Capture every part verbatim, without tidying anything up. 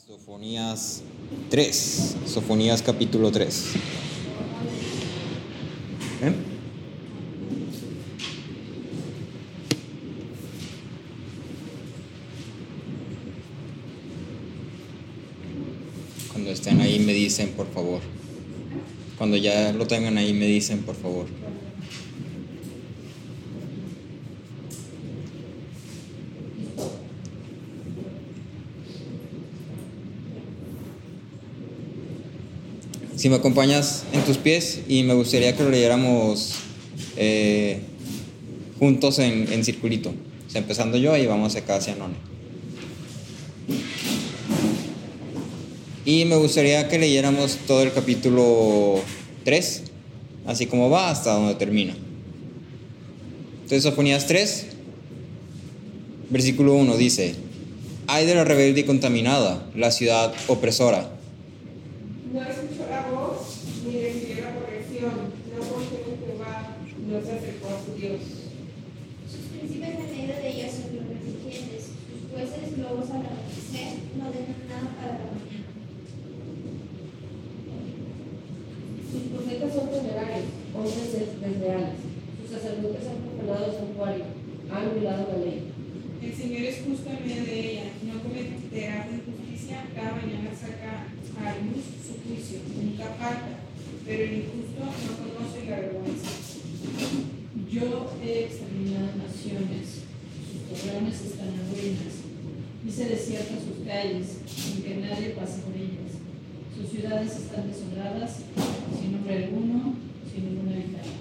Sofonías tres, Sofonías capítulo tres. ¿Eh? Cuando estén ahí me dicen, por favor. Cuando ya lo tengan ahí me dicen, por favor. Si me acompañas en tus pies, y me gustaría que lo leyéramos eh, juntos en, en circulito. O sea, empezando yo y vamos acá hacia None. Y me gustaría que leyéramos todo el capítulo tres, así como va hasta donde termina. Entonces, Sofonías tres, versículo uno dice: Ay de la rebelde y contaminada, la ciudad opresora. No escuchó la voz ni recibió la corrección, no confió en Jehová, no se acercó a su Dios. Sus príncipes en medio de ella son los religiosos, sus jueces lobos al amanecer, no dejan nada para la mañana. Sus profetas son temerarios, hombres desleales. Sus sacerdotes han profanado el santuario, han violado la ley. El Señor es justo en medio de ella, no cometerá injusticia, cada mañana saca a luz su juicio, nunca falta, pero el injusto no conoce la vergüenza. Yo he exterminado naciones, sus torreones están en ruinas, hice desiertas sus calles, sin que nadie pase por ellas. Sus ciudades están desoladas, sin nombre alguno, sin ningún habitante.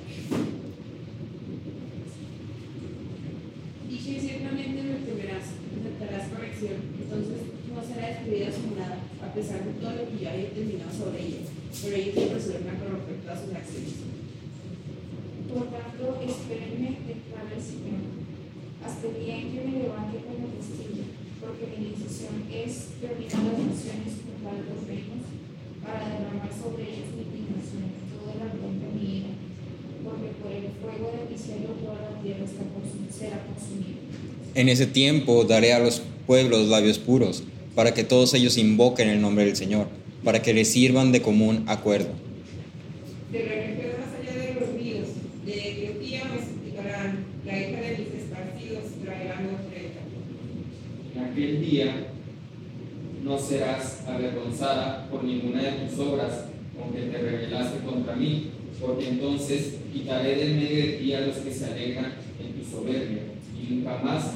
Dije, ciertamente me temerás, aceptarás corrección, entonces no será destruida su morada, a pesar de todo lo que yo haya terminado sobre ella, pero ellos se apresuran a corromper todas sus acciones. Por tanto, espérenme, declara el Señor, hasta el día en que me levante como testigo, porque mi decisión es terminar las naciones con los reinos, para derramar sobre ellos mi indignación, todo el ardor de mi ira, porque por el fuego de mi celo toda la tierra está consum- será consumida. En ese tiempo daré a los pueblos labios puros, para que todos ellos invoquen el nombre del Señor, para que les sirvan de común acuerdo. De región más allá de los ríos, de Etiopía me suplicarán, la hija de mis esparcidos traerá mi ofrenda. En aquel día no serás avergonzada por ninguna de tus obras con que te rebelaste contra mí, porque entonces quitaré del medio de ti a los que se alegran en tu soberbia, y nunca más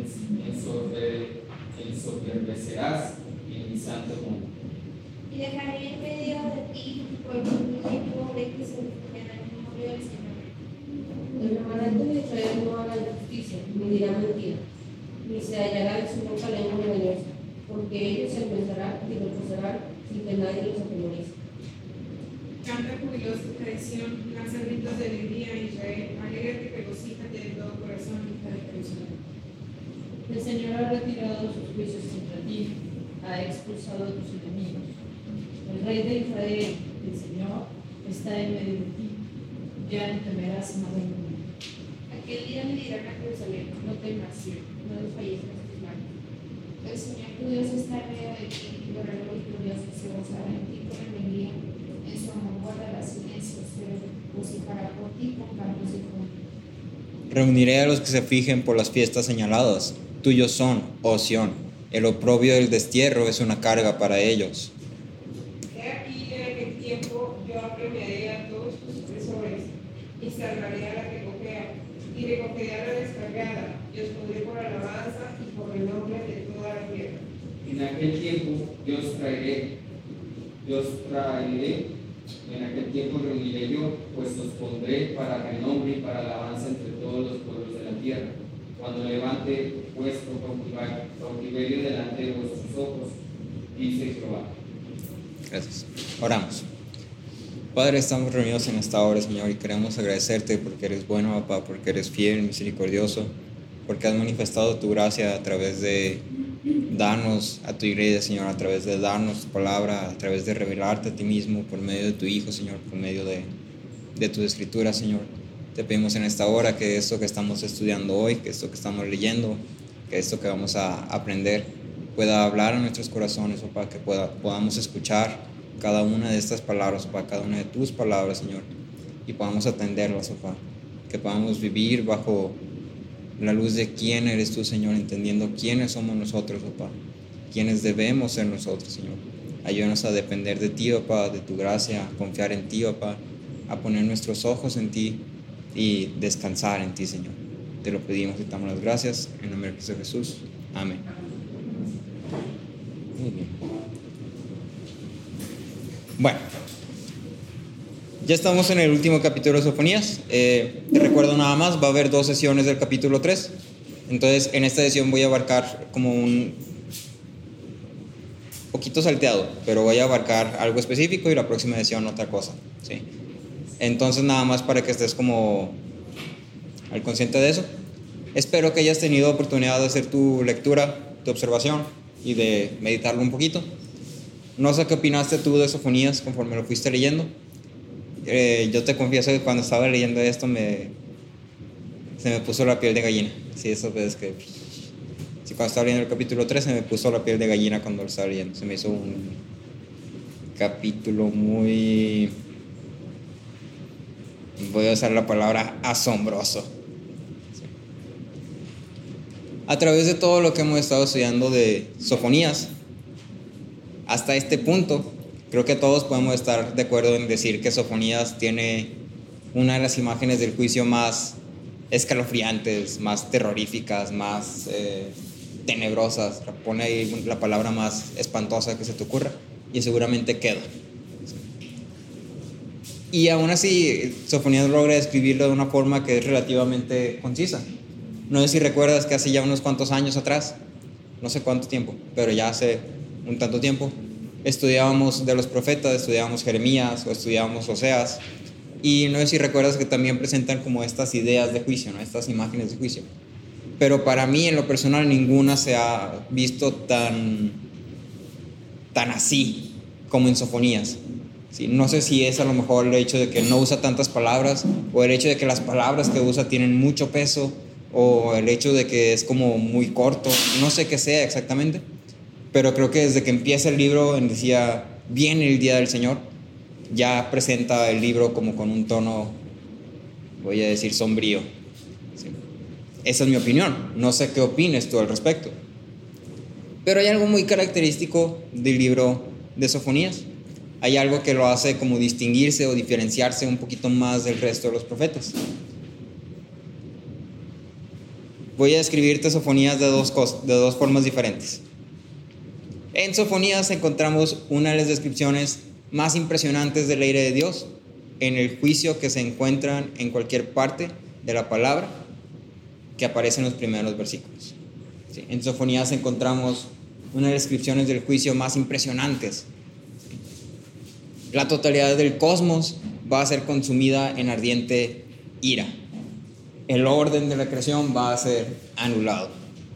ensoberbecerás en mi santo monte. Y dejaré en medio de ti un pueblo muy pobre que se refugia en el nombre del Señor. El remanente de Israel no habla de justicia, ni dirá mentira, ni se hallará en su boca lengua engañosa, porque ellos se pensarán y reposarán sin que nadie los atemorice. Canta jubilosa tradición, lanza gritos de alegría en Israel, alégrate y regocíjate de todo corazón, hija de Jerusalén. El Señor ha retirado sus juicios contra ti, ha expulsado a tus enemigos. El Rey de Israel, el Señor, está en medio de ti, ya no temerás más ninguno. Aquel día me dirán a Jerusalén, no temas, no desfallezcas tus manos. El Señor tu Dios está en medio de ti, y los rebeldes gloriosos se gozará en ti con alegría. En su amor guardará silencio, se regocijará por ti con cantos y júbilo. Reuniré a los que se fijen por las fiestas señaladas. Tuyos son, oh Sión. El oprobio del destierro es una carga para ellos. He aquí en aquel tiempo yo apremiaré a todos tus opresores, y salvaré a la que cojea, y recogeré a la descargada, y os pondré por alabanza y por renombre de toda la tierra. En aquel tiempo yo os traeré, yo os traeré, en aquel tiempo reuniré yo, pues os pondré para renombre y para alabanza entre todos los pueblos de la tierra, cuando levante vuestro cautiverio delante de vuestros ojos, dice Jehová. Gracias. Oramos. Padre, estamos reunidos en esta hora, Señor, y queremos agradecerte porque eres bueno, papá, porque eres fiel, misericordioso, porque has manifestado tu gracia a través de darnos a tu iglesia, Señor, a través de darnos tu palabra, a través de revelarte a ti mismo por medio de tu Hijo, Señor, por medio de, de tus escrituras, Señor. Te pedimos en esta hora que esto que estamos estudiando hoy, que esto que estamos leyendo, que esto que vamos a aprender, pueda hablar a nuestros corazones, papá, que pueda, podamos escuchar cada una de estas palabras, papá, cada una de tus palabras, Señor, y podamos atenderlas, papá, que podamos vivir bajo la luz de quién eres tú, Señor, entendiendo quiénes somos nosotros, papá, quiénes debemos ser nosotros, Señor. Ayúdanos a depender de ti, papá, de tu gracia, a confiar en ti, papá, a poner nuestros ojos en ti y descansar en ti, Señor. Te lo pedimos y te damos las gracias en el nombre de Cristo Jesús. Amén. Muy bien. Bueno, ya estamos en el último capítulo de Sofonías. Eh, te recuerdo nada más, va a haber dos sesiones del capítulo tres. Entonces, en esta sesión voy a abarcar como un poquito salteado, pero voy a abarcar algo específico y la próxima sesión otra cosa, ¿sí? Entonces, nada más para que estés como al consciente de eso. Espero que hayas tenido oportunidad de hacer tu lectura, tu observación y de meditarlo un poquito. No sé qué opinaste tú de Sofonías conforme lo fuiste leyendo. Eh, yo te confieso que cuando estaba leyendo esto me, se me puso la piel de gallina. Sí, eso es que sí, cuando estaba leyendo el capítulo tres se me puso la piel de gallina cuando lo estaba leyendo. Se me hizo un capítulo muy, voy a usar la palabra asombroso. Sí. A través de todo lo que hemos estado estudiando de Sofonías hasta este punto, creo que todos podemos estar de acuerdo en decir que Sofonías tiene una de las imágenes del juicio más escalofriantes, más terroríficas, más eh, tenebrosas. Pone ahí la palabra más espantosa que se te ocurra y seguramente queda. Y aún así, Sofonías logra describirlo de una forma que es relativamente concisa. No sé si recuerdas que hace ya unos cuantos años atrás, no sé cuánto tiempo, pero ya hace un tanto tiempo, estudiábamos de los profetas, estudiábamos Jeremías o estudiábamos Oseas, y no sé si recuerdas que también presentan como estas ideas de juicio, ¿no? Estas imágenes de juicio. Pero para mí, en lo personal, ninguna se ha visto tan, tan así como en Sofonías. Sí, no sé si es a lo mejor el hecho de que no usa tantas palabras, o el hecho de que las palabras que usa tienen mucho peso, o el hecho de que es como muy corto, no sé qué sea exactamente, pero creo que desde que empieza el libro, en decía, viene el día del Señor, ya presenta el libro como con un tono, voy a decir, sombrío. Sí. Esa es mi opinión, no sé qué opines tú al respecto. Pero hay algo muy característico del libro de Sofonías. Hay algo que lo hace como distinguirse o diferenciarse un poquito más del resto de los profetas. Voy a describirte Sofonías de dos, cosas, de dos formas diferentes. En Sofonías encontramos una de las descripciones más impresionantes de la ira de Dios en el juicio que se encuentran en cualquier parte de la palabra que aparece en los primeros versículos. Sí, en Sofonías encontramos una de las descripciones del juicio más impresionantes. La totalidad del cosmos va a ser consumida en ardiente ira. El orden de la creación va a ser anulado.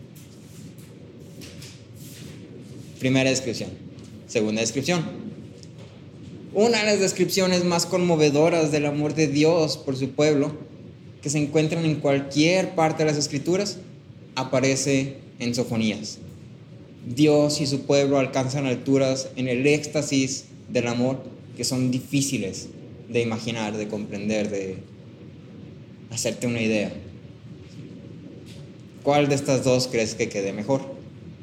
Primera descripción. Segunda descripción. Una de las descripciones más conmovedoras del amor de Dios por su pueblo, que se encuentran en cualquier parte de las Escrituras, aparece en Sofonías. Dios y su pueblo alcanzan alturas en el éxtasis del amor que son difíciles de imaginar, de comprender, de hacerte una idea. ¿Cuál de estas dos crees que quede mejor?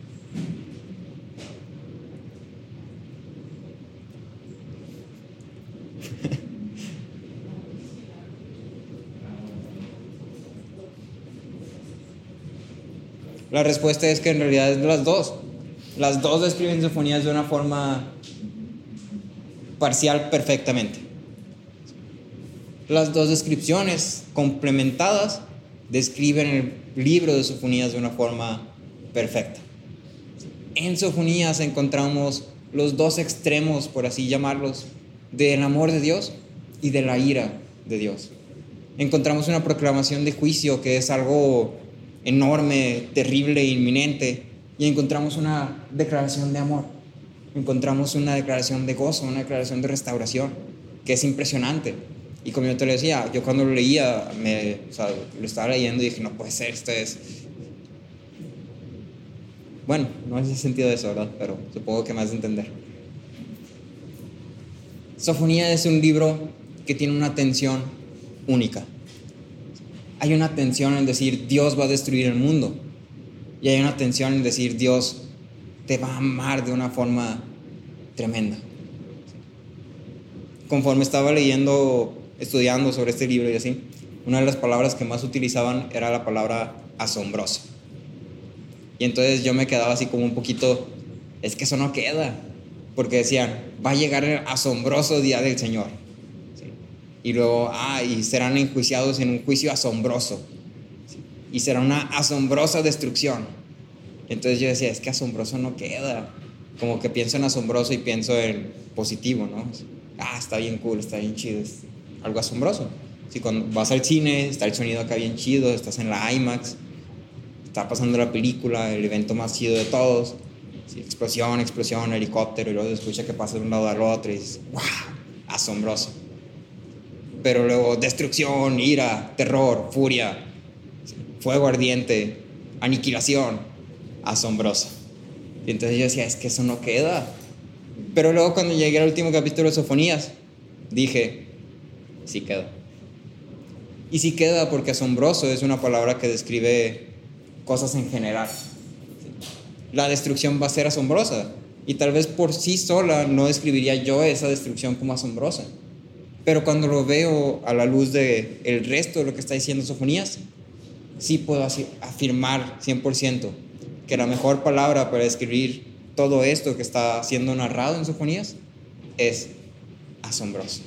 La respuesta es que en realidad es las dos. Las dos describen Sofonías de una forma parcial perfectamente. Las dos descripciones complementadas describen el libro de Sofonías de una forma perfecta. En Sofonías encontramos los dos extremos, por así llamarlos, del amor de Dios y de la ira de Dios. Encontramos una proclamación de juicio que es algo enorme, terrible e inminente, y encontramos una declaración de amor. Encontramos una declaración de gozo, una declaración de restauración, que es impresionante. Y como yo te lo decía, yo cuando lo leía, me, o sea, lo estaba leyendo y dije, no puede ser, esto es... Bueno, no es el sentido de eso, ¿verdad? Pero supongo que me has de entender. Sofonías es un libro que tiene una tensión única. Hay una tensión en decir Dios va a destruir el mundo, y hay una tensión en decir Dios te va a amar de una forma tremenda. Conforme estaba leyendo, estudiando sobre este libro y así, una de las palabras que más utilizaban era la palabra asombroso. Y entonces yo me quedaba así como un poquito, es que eso no queda, porque decían, va a llegar el asombroso día del Señor. ¿Sí? Y luego, ah, y serán enjuiciados en un juicio asombroso. ¿Sí? Y será una asombrosa destrucción. Entonces yo decía, es que asombroso no queda. Como que pienso en asombroso y pienso en positivo, ¿no? Ah, está bien cool, está bien chido, es algo asombroso. Si cuando vas al cine, está el sonido acá bien chido, estás en la IMAX, está pasando la película, el evento más chido de todos, sí, explosión, explosión, helicóptero, y luego se escucha que pasa de un lado al otro y dices, ¡wow! Asombroso. Pero luego destrucción, ira, terror, furia, sí, fuego ardiente, aniquilación, asombroso. Y entonces yo decía, es que eso no queda. Pero luego cuando llegué al último capítulo de Sofonías, dije, sí queda. Y sí queda porque asombroso es una palabra que describe cosas en general. La destrucción va a ser asombrosa, y tal vez por sí sola no describiría yo esa destrucción como asombrosa, pero cuando lo veo a la luz de el resto de lo que está diciendo Sofonías, sí puedo afirmar cien por ciento que la mejor palabra para describir todo esto que está siendo narrado en Sofonías es asombroso.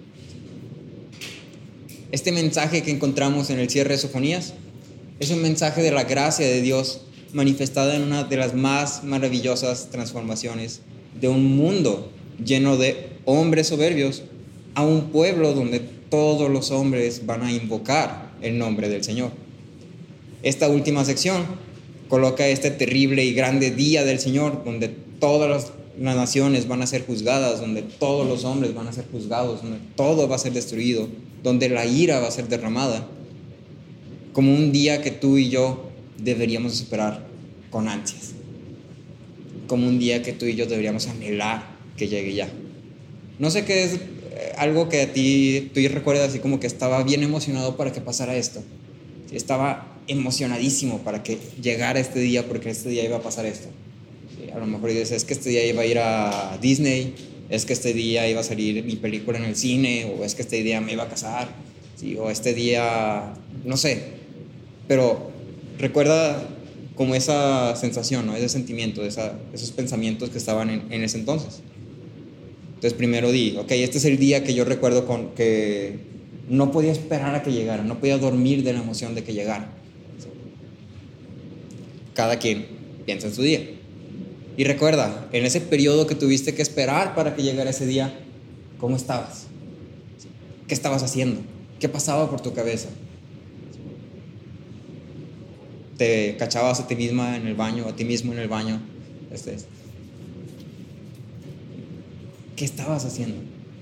Este mensaje que encontramos en el cierre de Sofonías es un mensaje de la gracia de Dios manifestada en una de las más maravillosas transformaciones de un mundo lleno de hombres soberbios a un pueblo donde todos los hombres van a invocar el nombre del Señor. Esta última sección coloca este terrible y grande día del Señor, donde todas las, las naciones van a ser juzgadas, donde todos los hombres van a ser juzgados, donde todo va a ser destruido, donde la ira va a ser derramada, como un día que tú y yo deberíamos esperar con ansias, como un día que tú y yo deberíamos anhelar que llegue ya. No sé qué es algo que a ti tú recuerdas así como que estaba bien emocionado para que pasara esto. Estaba emocionadísimo para que llegara este día, porque este día iba a pasar esto. A lo mejor dices, es que este día iba a ir a Disney, es que este día iba a salir mi película en el cine, o es que este día me iba a casar, ¿sí? O este día, no sé. Pero recuerda como esa sensación, ¿no? Ese sentimiento, esa, esos pensamientos que estaban en, en ese entonces. Entonces primero di, ok, este es el día que yo recuerdo con, que no podía esperar a que llegara, no podía dormir de la emoción de que llegara. Cada quien piensa en su día. Y recuerda, en ese periodo que tuviste que esperar para que llegara ese día, ¿cómo estabas? ¿Qué estabas haciendo? ¿Qué pasaba por tu cabeza? ¿Te cachabas a ti misma en el baño, a ti mismo en el baño? Este, ¿Qué estabas haciendo?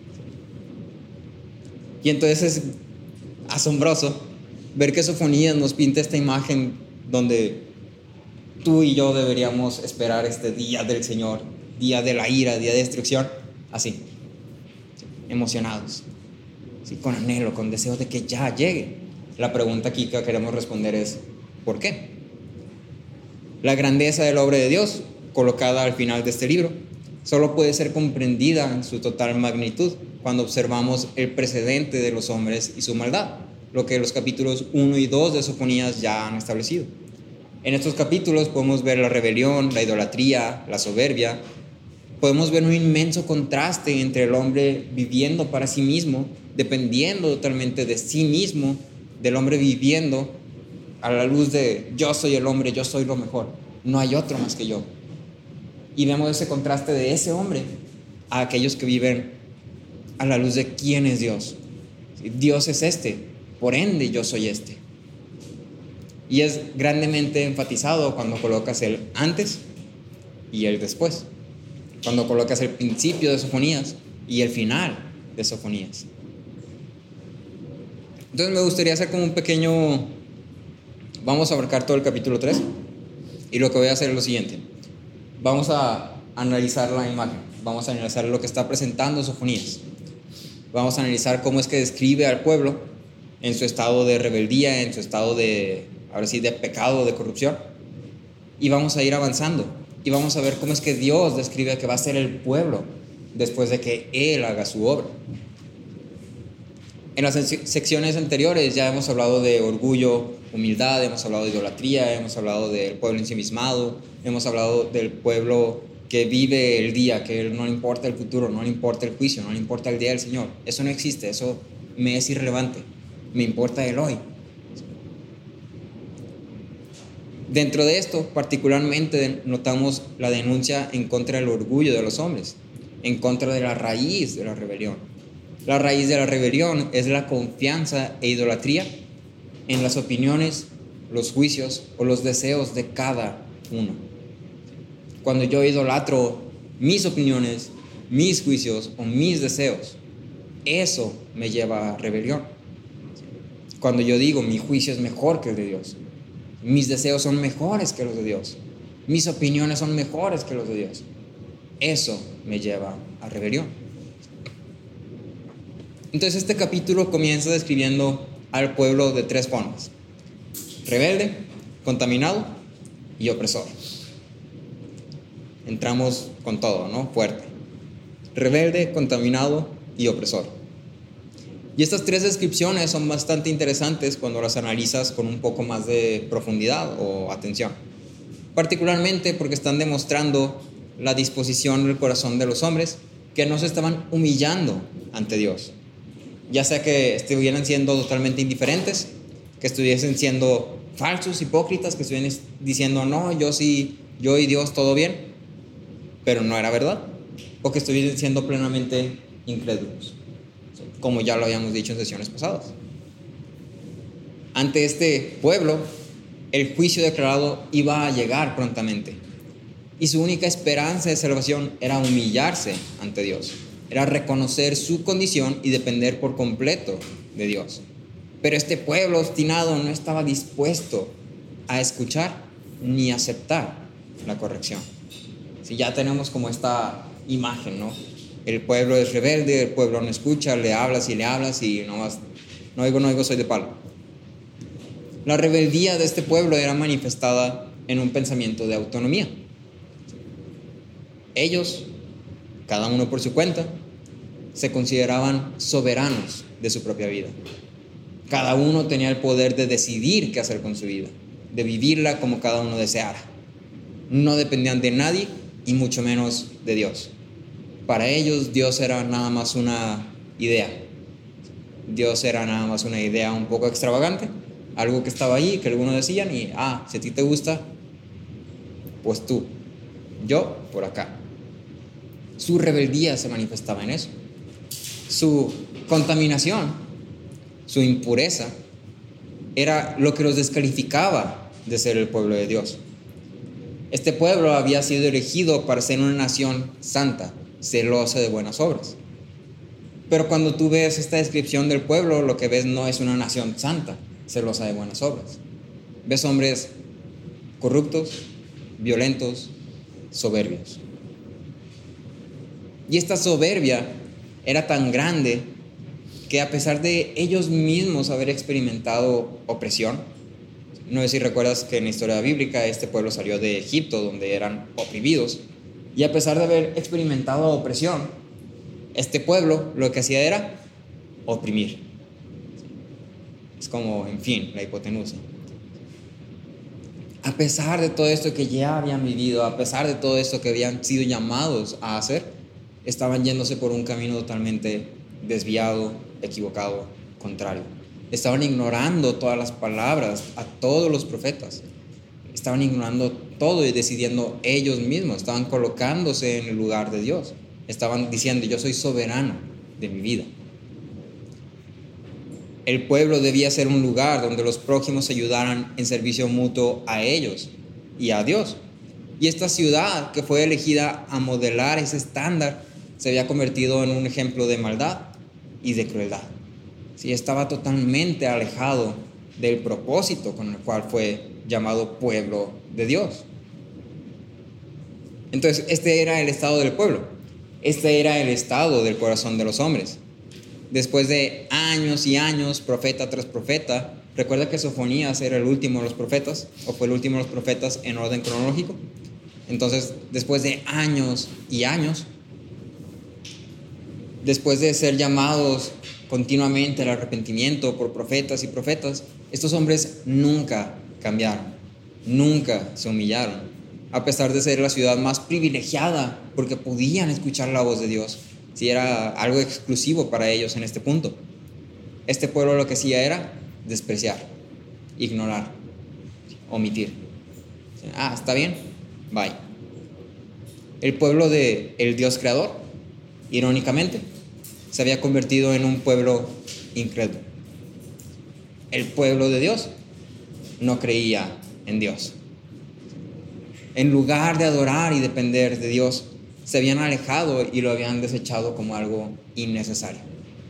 Y entonces es asombroso ver que Sofonías nos pinta esta imagen donde tú y yo deberíamos esperar este día del Señor, día de la ira, día de destrucción, así, ¿sí? Emocionados, ¿sí? Con anhelo, con deseo de que ya llegue. La pregunta aquí que queremos responder es, ¿por qué? La grandeza de la obra de Dios, colocada al final de este libro, solo puede ser comprendida en su total magnitud cuando observamos el precedente de los hombres y su maldad, lo que los capítulos uno y dos de Sofonías ya han establecido. En estos capítulos podemos ver la rebelión, la idolatría, la soberbia. Podemos ver un inmenso contraste entre el hombre viviendo para sí mismo, dependiendo totalmente de sí mismo, del hombre viviendo a la luz de yo soy el hombre, yo soy lo mejor, no hay otro más que yo. Y vemos ese contraste de ese hombre a aquellos que viven a la luz de quién es Dios. Dios es este, por ende yo soy este. Y es grandemente enfatizado cuando colocas el antes y el después, cuando colocas el principio de Sofonías y el final de Sofonías. Entonces me gustaría hacer como un pequeño, vamos a abarcar todo el capítulo tres, y lo que voy a hacer es lo siguiente. Vamos a analizar la imagen, vamos a analizar lo que está presentando Sofonías. Vamos a analizar cómo es que describe al pueblo en su estado de rebeldía, en su estado de, ahora sí, de pecado, de corrupción. Y vamos a ir avanzando y vamos a ver cómo es que Dios describe que va a ser el pueblo después de que Él haga su obra. En las secciones anteriores ya hemos hablado de orgullo, humildad, hemos hablado de idolatría, hemos hablado del pueblo ensimismado, hemos hablado del pueblo que vive el día, que no le importa el futuro, no le importa el juicio, no le importa el día del Señor. Eso no existe, eso me es irrelevante, me importa el hoy. Dentro de esto, particularmente, notamos la denuncia en contra del orgullo de los hombres, en contra de la raíz de la rebelión. La raíz de la rebelión es la confianza e idolatría en las opiniones, los juicios o los deseos de cada uno. Cuando yo idolatro mis opiniones, mis juicios o mis deseos, eso me lleva a rebelión. Cuando yo digo mi juicio es mejor que el de Dios, mis deseos son mejores que los de Dios, mis opiniones son mejores que los de Dios, eso me lleva a rebelión. Entonces este capítulo comienza describiendo al pueblo de tres formas: rebelde, contaminado y opresor. Entramos con todo, ¿no? Fuerte. Rebelde, contaminado y opresor. Y estas tres descripciones son bastante interesantes cuando las analizas con un poco más de profundidad o atención. Particularmente porque están demostrando la disposición del corazón de los hombres que no se estaban humillando ante Dios. Ya sea que estuvieran siendo totalmente indiferentes, que estuviesen siendo falsos, hipócritas, que estuvieran diciendo, no, yo sí, yo y Dios todo bien, pero no era verdad, o que estuviesen siendo plenamente incrédulos, como ya lo habíamos dicho en sesiones pasadas. Ante este pueblo, el juicio declarado iba a llegar prontamente, y su única esperanza de salvación era humillarse ante Dios. Era reconocer su condición y depender por completo de Dios. Pero este pueblo obstinado no estaba dispuesto a escuchar ni aceptar la corrección. Si ya tenemos como esta imagen, ¿no? El pueblo es rebelde, el pueblo no escucha, le hablas y le hablas y no vas, no oigo, no oigo, soy de palo. La rebeldía de este pueblo era manifestada en un pensamiento de autonomía. Ellos, cada uno por su cuenta, se consideraban soberanos de su propia vida. Cada uno tenía el poder de decidir qué hacer con su vida, de vivirla como cada uno deseara. No dependían de nadie y mucho menos de Dios. Para ellos Dios era nada más una idea. Dios era nada más una idea un poco extravagante, algo que estaba ahí, que algunos decían y, ah, si a ti te gusta, pues tú, yo por acá. Su rebeldía se manifestaba en eso. Su contaminación, su impureza, era lo que los descalificaba de ser el pueblo de Dios. Este pueblo había sido elegido para ser una nación santa, celosa de buenas obras. Pero cuando tú ves esta descripción del pueblo, lo que ves no es una nación santa, celosa de buenas obras. Ves hombres corruptos, violentos, soberbios. Y esta soberbia era tan grande que a pesar de ellos mismos haber experimentado opresión, no sé si recuerdas que en la historia bíblica este pueblo salió de Egipto donde eran oprimidos, y a pesar de haber experimentado opresión, este pueblo lo que hacía era oprimir. Es como, en fin, la hipotenusa. A pesar de todo esto que ya habían vivido, a pesar de todo esto que habían sido llamados a hacer, estaban yéndose por un camino totalmente desviado, equivocado, contrario. Estaban ignorando todas las palabras, a todos los profetas. Estaban ignorando todo y decidiendo ellos mismos. Estaban colocándose en el lugar de Dios. Estaban diciendo, yo soy soberano de mi vida. El pueblo debía ser un lugar donde los prójimos se ayudaran en servicio mutuo a ellos y a Dios. Y esta ciudad que fue elegida a modelar ese estándar se había convertido en un ejemplo de maldad y de crueldad. Sí, estaba totalmente alejado del propósito con el cual fue llamado pueblo de Dios. Entonces, este era el estado del pueblo. Este era el estado del corazón de los hombres. Después de años y años, profeta tras profeta, recuerda que Sofonías era el último de los profetas, o fue el último de los profetas en orden cronológico. Entonces, después de años y años, después de ser llamados continuamente al arrepentimiento por profetas y profetas, estos hombres nunca cambiaron, nunca se humillaron, a pesar de ser la ciudad más privilegiada, porque podían escuchar la voz de Dios, si era algo exclusivo para ellos en este punto. Este pueblo lo que hacía era despreciar, ignorar, omitir. Ah, está bien, bye. El pueblo de el Dios creador, irónicamente, se había convertido en un pueblo incrédulo. El pueblo de Dios no creía en Dios. En lugar de adorar y depender de Dios, se habían alejado y lo habían desechado como algo innecesario.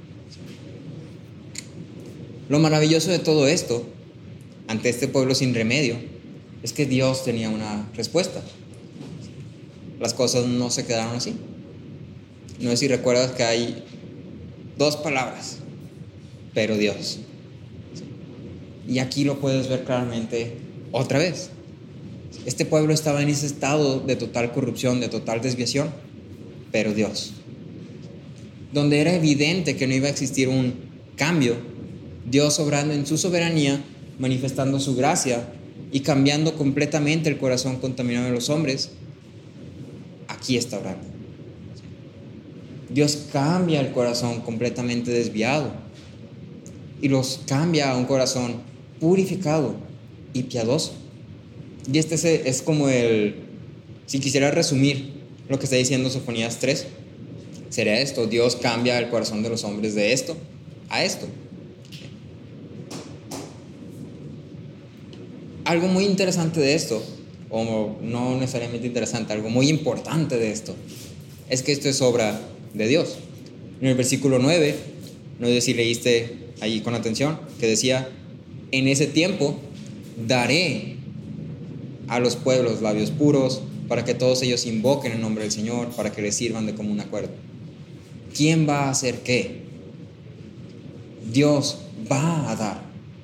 Lo maravilloso de todo esto, ante este pueblo sin remedio, es que Dios tenía una respuesta. Las cosas no se quedaron así. No sé si recuerdas que hay dos palabras, pero Dios. Y aquí lo puedes ver claramente otra vez. Este pueblo estaba en ese estado de total corrupción, de total desviación, pero Dios. Donde era evidente que no iba a existir un cambio, Dios obrando en su soberanía, manifestando su gracia y cambiando completamente el corazón contaminado de los hombres, aquí está obrando. Dios cambia el corazón completamente desviado y los cambia a un corazón purificado y piadoso. Y este es, es como el, si quisiera resumir lo que está diciendo Sofonías tres, sería esto: Dios cambia el corazón de los hombres de esto a esto. Algo muy interesante de esto, o no necesariamente interesante, algo muy importante de esto, es que esto es obra de Dios. En el versículo nueve, no sé si leíste ahí con atención, que decía: en ese tiempo daré a los pueblos labios puros, para que todos ellos invoquen el nombre del Señor, para que les sirvan de común acuerdo. ¿Quién va a hacer qué? Dios va a dar.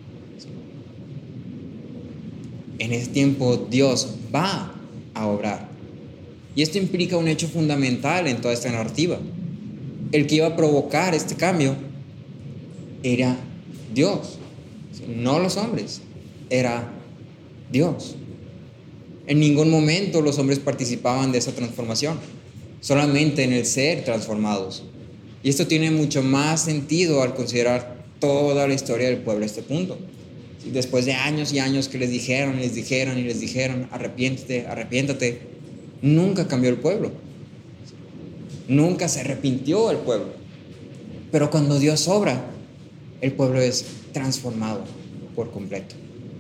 En ese tiempo Dios va a obrar. Y esto implica un hecho fundamental en toda esta narrativa. El que iba a provocar este cambio era Dios, no los hombres, era Dios. En ningún momento los hombres participaban de esa transformación, solamente en el ser transformados. Y esto tiene mucho más sentido al considerar toda la historia del pueblo a este punto. Después de años y años que les dijeron, les dijeron y les dijeron: arrepiéntete, arrepiéntate, nunca cambió el pueblo. Nunca se arrepintió el pueblo. Pero cuando Dios obra, el pueblo es transformado por completo.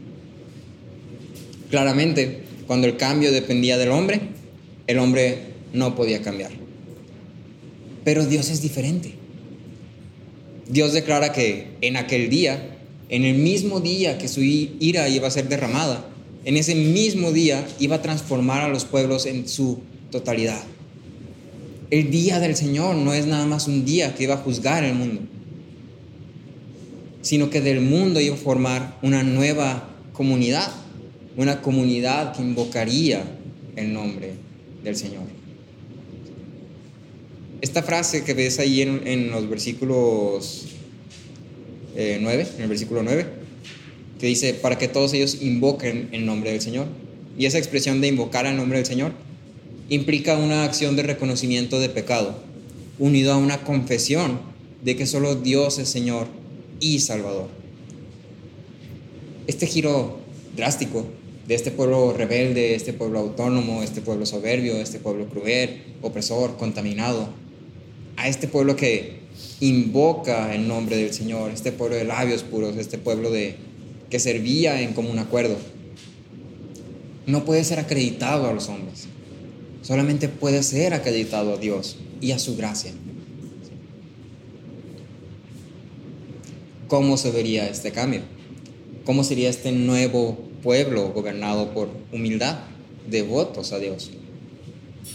Claramente, cuando el cambio dependía del hombre, el hombre no podía cambiar. Pero Dios es diferente. Dios declara que en aquel día, en el mismo día que su ira iba a ser derramada, en ese mismo día iba a transformar a los pueblos en su totalidad. El día del Señor no es nada más un día que iba a juzgar el mundo, sino que del mundo iba a formar una nueva comunidad, una comunidad que invocaría el nombre del Señor. Esta frase que ves ahí en, en los versículos eh, nueve, en el versículo nueve, que dice: para que todos ellos invoquen el nombre del Señor. Y esa expresión de invocar el nombre del Señor implica una acción de reconocimiento de pecado, unido a una confesión de que solo Dios es Señor y Salvador. Este giro drástico de este pueblo rebelde, este pueblo autónomo, este pueblo soberbio, este pueblo cruel, opresor, contaminado, a este pueblo que invoca el nombre del Señor, este pueblo de labios puros, este pueblo de, que servía en común acuerdo, no puede ser acreditado a los hombres, solamente puede ser acreditado a Dios y a su gracia. ¿Cómo se vería este cambio? ¿Cómo sería este nuevo pueblo gobernado por humildad, devotos a Dios?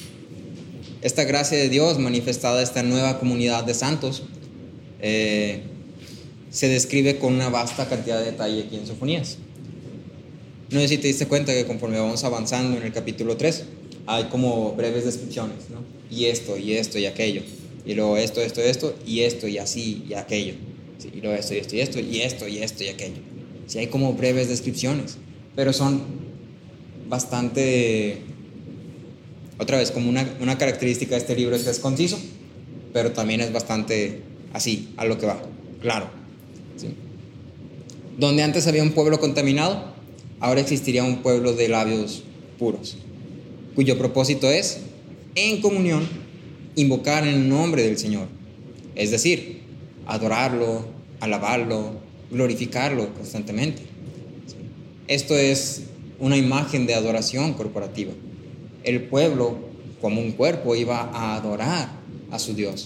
Esta gracia de Dios manifestada, esta nueva comunidad de santos, eh, se describe con una vasta cantidad de detalle aquí en Sofonías. No sé si te diste cuenta que conforme vamos avanzando en el capítulo tres, hay como breves descripciones, ¿no? Y esto, y esto, y aquello. Y luego esto, esto, esto, y esto, y así, y aquello. Sí, y luego esto, y esto, y esto, y esto, y esto, y aquello. Sí, hay como breves descripciones, pero son bastante... Otra vez, como una, una característica de este libro es que es conciso, pero también es bastante así, a lo que va, claro. ¿Sí? Donde antes había un pueblo contaminado, ahora existiría un pueblo de labios puros, cuyo propósito es, en comunión, invocar en el nombre del Señor. Es decir, adorarlo, alabarlo, glorificarlo constantemente. ¿Sí? Esto es una imagen de adoración corporativa. El pueblo, como un cuerpo, iba a adorar a su Dios.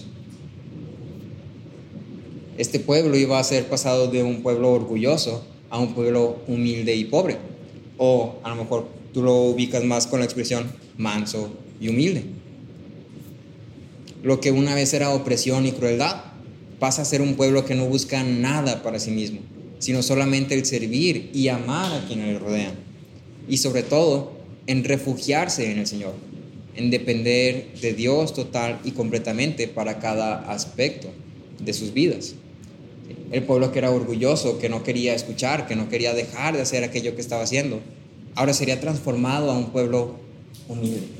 Este pueblo iba a ser pasado de un pueblo orgulloso a un pueblo humilde y pobre. O a lo mejor tú lo ubicas más con la expresión manso y humilde. Lo que una vez era opresión y crueldad pasa a ser un pueblo que no busca nada para sí mismo, sino solamente el servir y amar a quienes le rodean. Y sobre todo, en refugiarse en el Señor, en depender de Dios total y completamente para cada aspecto de sus vidas. El pueblo que era orgulloso, que no quería escuchar, que no quería dejar de hacer aquello que estaba haciendo, ahora sería transformado a un pueblo humilde.